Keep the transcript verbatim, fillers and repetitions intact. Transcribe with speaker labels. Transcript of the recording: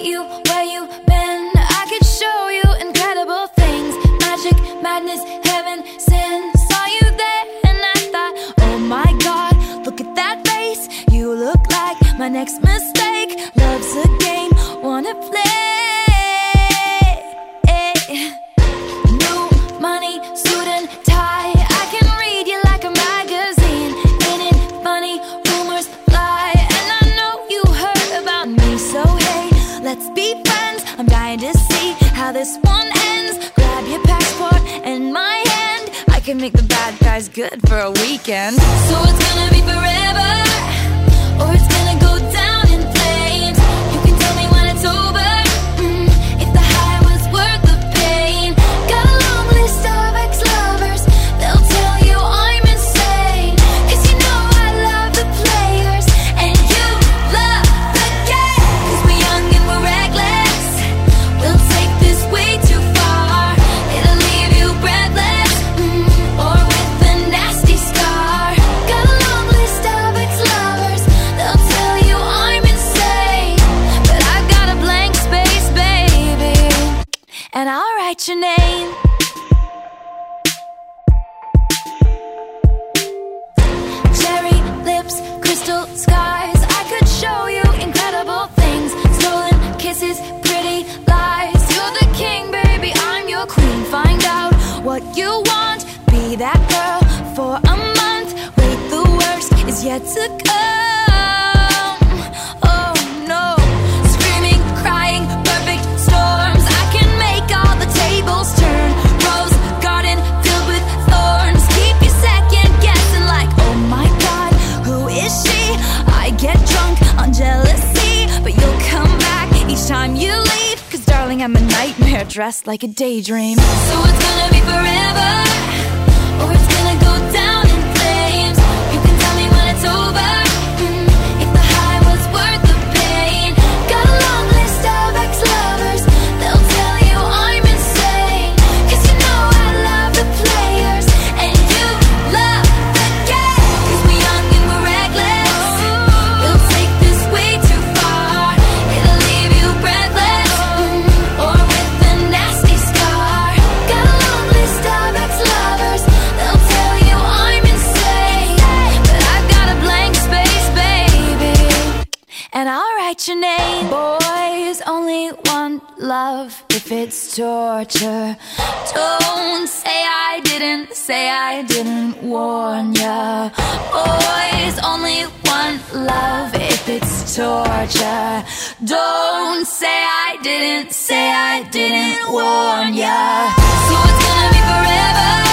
Speaker 1: meet you where you been. I could show you incredible things. Magic, madness, heaven, sin. Saw you there and I thought, oh my God, look at that face. You look like my next mistake. Love's a game, wanna play. New money, suit and tie. I can read you like a magazine. Ain't it funny? Rumors fly. And I know you heard about me. So hey, let's be friends. I'm dying to see how this one ends. Grab your passport and my hand. I can make the bad guys good for a weekend. So it's gonna be forever, or it's gonna go down in flames. You can tell me when it's over, mm, if the high was worth the pain. Got a long list of ex-lovers. They'll tell you I'm insane, 'cause you know I love the players and you love the game. 'Cause we're young and we're reckless. We'll take this way too far. It'll leave you breathless, mm, or with a nasty scar. Got a long list of ex-lovers. They'll tell you I'm insane, but I've got a blank space, baby, and I'll write your name. Cherry lips, crystal skies. I could show you incredible things. Stolen kisses, pretty lies. You're the king, baby, I'm your queen. Find out what you want. Be that girl for a month. Wait, the worst is yet to come. Oh no. Screaming, crying, perfect storms. I can make all the tables turn. Rose garden filled with thorns. Keep you second guessing like, oh my God, who is she? I get drunk on jealousy, but you'll come back each time you leave. 'Cause darling, I'm a nightmare dressed like a daydream. So it's gonna be forever, or it's gonna go down in flames. You can tell me when it's over, mm, if the high was worth the pain. Got a long list of ex-lovers. They'll tell you I'm insane, 'cause you know I love the players and you love the game. 'Cause we're young and we're reckless. We'll take this way too far. It'll leave you breathless, mm, or with a nasty scar. Got a long list of ex-lovers. They'll tell you I'm insane, but I've got a blank space, baby, and I'll write your name. Boys only want love if it's torture. Don't say I didn't, say I didn't warn ya. Boys only want love if it's torture. Don't say I didn't, say I didn't warn ya. So it's gonna be forever,